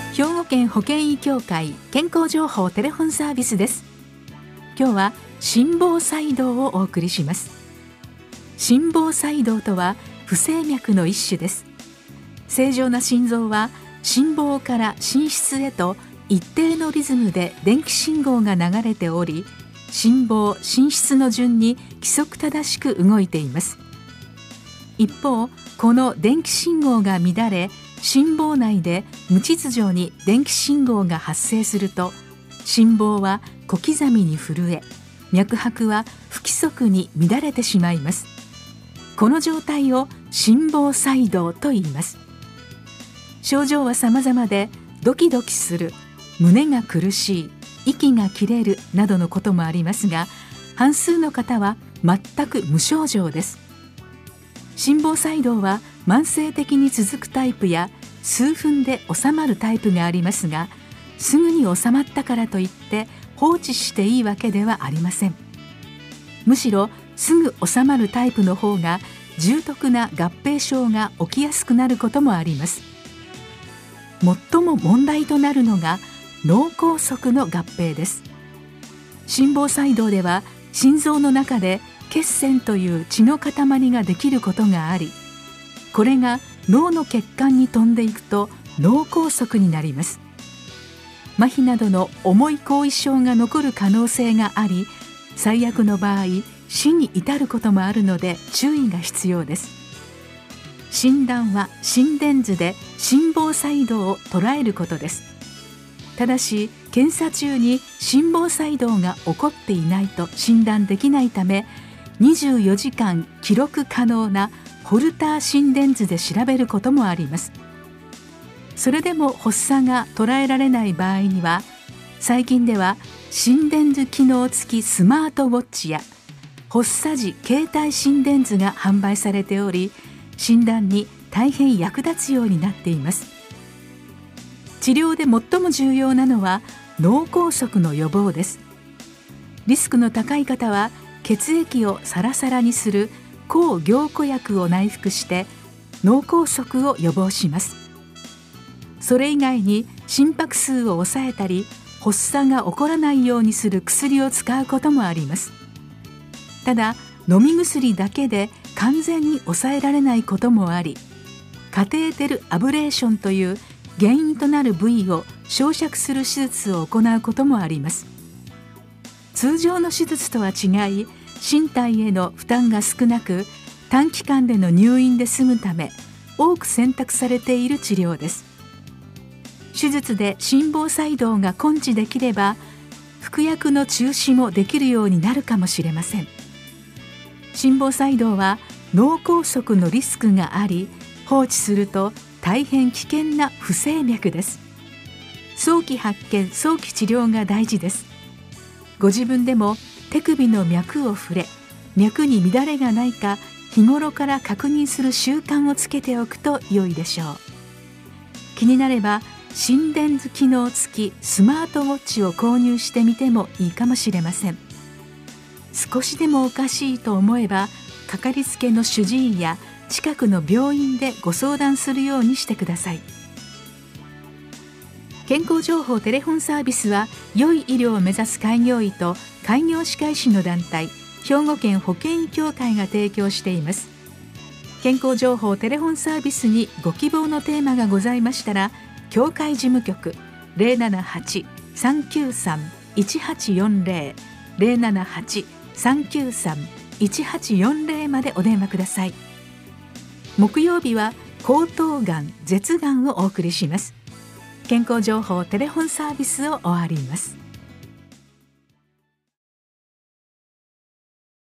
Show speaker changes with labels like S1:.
S1: 兵庫県保険医協会健康情報テレフォンサービスです。今日は心房細動をお送りします。心房細動とは不整脈の一種です。正常な心臓は心房から心室へと一定のリズムで電気信号が流れており、心房・心室の順に規則正しく動いています。一方、この電気信号が乱れ、心房内で無秩序に電気信号が発生すると、心房は小刻みに震え、脈拍は不規則に乱れてしまいます。この状態を心房細動と言います。症状は様々で、ドキドキする、胸が苦しい、息が切れるなどのこともありますが、半数の方は全く無症状です。心房細動は慢性的に続くタイプや数分で収まるタイプがありますが、すぐに収まったからといって放置していいわけではありません。むしろすぐ収まるタイプの方が重篤な合併症が起きやすくなることもあります。最も問題となるのが脳梗塞の合併です。心房細動では心臓の中で血栓という血の塊ができることがあり、これが脳の血管に飛んでいくと脳梗塞になります。麻痺などの重い後遺症が残る可能性があり、最悪の場合死に至ることもあるので注意が必要です。診断は心電図で心房細動を捉えることです。ただし検査中に心房細動が起こっていないと診断できないため、24時間記録可能なホルター心電図で調べることもあります。それでも発作が捉えられない場合には、最近では心電図機能付きスマートウォッチや発作時携帯心電図が販売されており、診断に大変役立つようになっています。治療で最も重要なのは脳梗塞の予防です。リスクの高い方は血液をサラサラにする抗凝固薬を内服して脳梗塞を予防します。それ以外に心拍数を抑えたり、発作が起こらないようにする薬を使うこともあります。ただ、飲み薬だけで完全に抑えられないこともあり、カテーテルアブレーションという原因となる部位を焼却する手術を行うこともあります。通常の手術とは違い、身体への負担が少なく、短期間での入院で済むため多く選択されている治療です。手術で心房細動が根治できれば、服薬の中止もできるようになるかもしれません。心房細動は脳梗塞のリスクがあり、放置すると大変危険な不整脈です。早期発見・早期治療が大事です。ご自分でも手首の脈を触れ、脈に乱れがないか日頃から確認する習慣をつけておくと良いでしょう。気になれば心電図機能付きスマートウォッチを購入してみてもいいかもしれません。少しでもおかしいと思えば、かかりつけの主治医や近くの病院でご相談するようにしてください。健康情報テレフォンサービスは、良い医療を目指す開業医と開業歯科医師の団体、兵庫県保険医協会が提供しています。健康情報テレフォンサービスにご希望のテーマがございましたら、協会事務局 078-393-1840 078-393-1840 までお電話ください。木曜日は喉頭がん・舌がんをお送りします。健康情報テレフォンサービスを終わります。